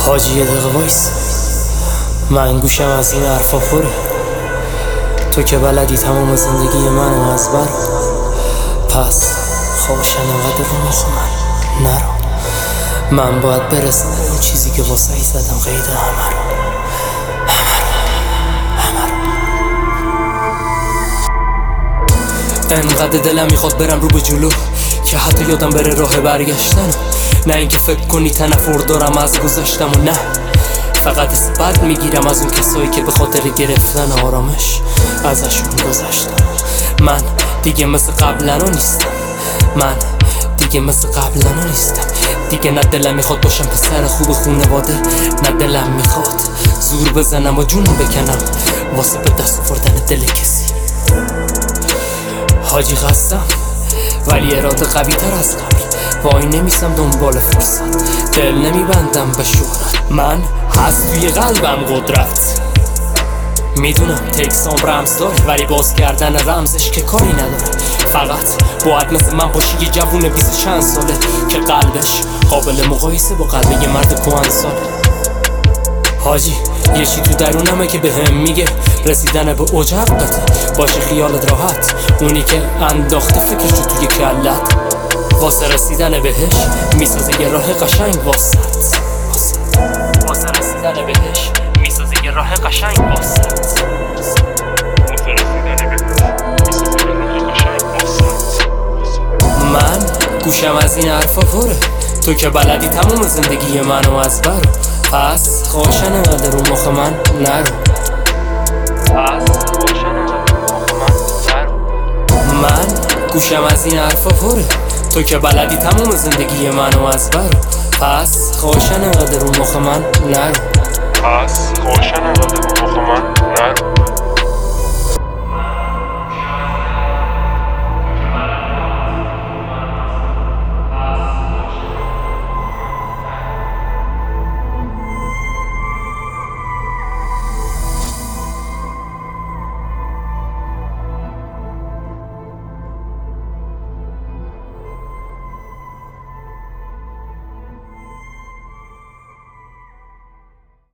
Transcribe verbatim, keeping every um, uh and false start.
حاجی یه دقیقه وایس، من گوشم از این حرفا پره. تو که بلدی تمام زندگی منو از بر، پس خوابشن انقدر رو مخ من نرو. من باید برسم اون چیزی که واسه ای زدم قید همه رو همه رو انقدر دلم میخواد برم رو به جلو که حتی یادم بره راه برگشتن، نه اینکه فکر کنی تنفر دارم از گذشتم و نه فقط بد میگیرم از اون کسایی که به خاطر گرفتن آرامش ازشون گذشتم. من دیگه مثل قبلنا نیستم، من دیگه مثل قبلنا نیستم دیگه. نه دلم میخواد باشم پسر خوب خونواده، نه دلم میخواد زور بزنم و جون بکنم واسه به دست آوردن دل کسی. حاجی قصدم ولی اراده قوی تر از قبل، وای نمیسم دنبال فرصت، دل نمیبندم به شهرت. من هست توی قلبم قدرت، میدونم تکسام رمز داره ولی باز کردن رمزش که کاری نداره. فقط باید مثل من باشی یه جوون بیست چند ساله که قلبش قابل مقایسه با قلب یه مرد کهنساله. حاجی یه چی تو درونمه که به هم میگه رسیدن به اوج حقته، باشه خیالت راحت، اونی که انداخته فکرشو توی کلت واسه رسیدن بهش میسازه یه راه قشنگ واسه واسه رسیدن بهش میسازه یه راه قشنگ واسه من گوشم از این حرفا پره. تو که بلدی تمام زندگی منو از بر، پس خوشن انقدر رو مخ من نرو پس خوشن انقدر رو مخ من نرو من گوشم از این حرفا پره. تو که بلدی تمام زندگی منو از بر، پس خوشن انقدر رو مخ من نرو پس خوشن انقدر رو مخ من نرو